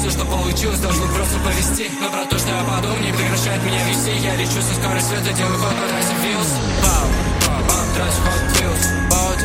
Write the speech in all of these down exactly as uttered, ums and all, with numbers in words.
все, что получилось, должно просто повести. Но про то, что я подумал, не прекращает меня вести. Я лечу со скорой света, делаю ход по трассе Вилс. Вау, по трассе Hot Wheels. Боди,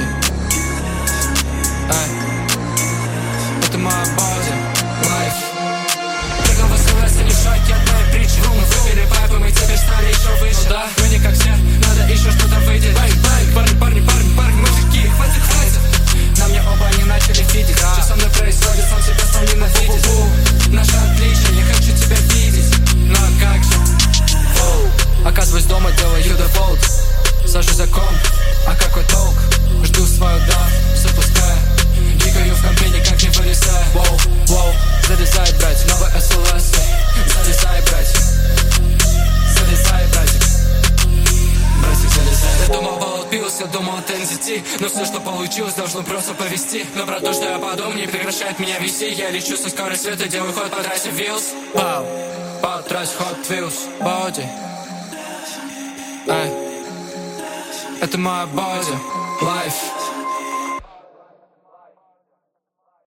эй, это моя боди, лайф. Прыгал в СЛС, не шоки от моей притчи. Мы выпили пайпы, мы теперь стали еще выше. Ну да, мы не как все, надо еще что-то выйдет. Бай, бай, парни, парни, парни, парни, мужики, хватит, хватит. На мне оба не начали видеть. Что со мной происходит, сам себя сам ненавидит. Наше отличие, не хочу тебя видеть. Но как же? Оказываюсь дома, делаю дефолт. Сажусь за комп, а какой толк? Жду свою да, запуская. Двигаю в компе, никак не вылезая. Воу, воу, залезай, брать, новый СЛС. Залезай, брать. Залезай, братик. Братик, залезай. Я думал, Волод пился, думал от эн зет ти. Но все, что получилось, должно просто повести. Но про то, что я подумал, не прекращает меня вести. Я лечу со скорой света, делаю ход по трассе Вилс. Пау, по трассе Hot Wheels. Боди, эй, это моя боди, лайф.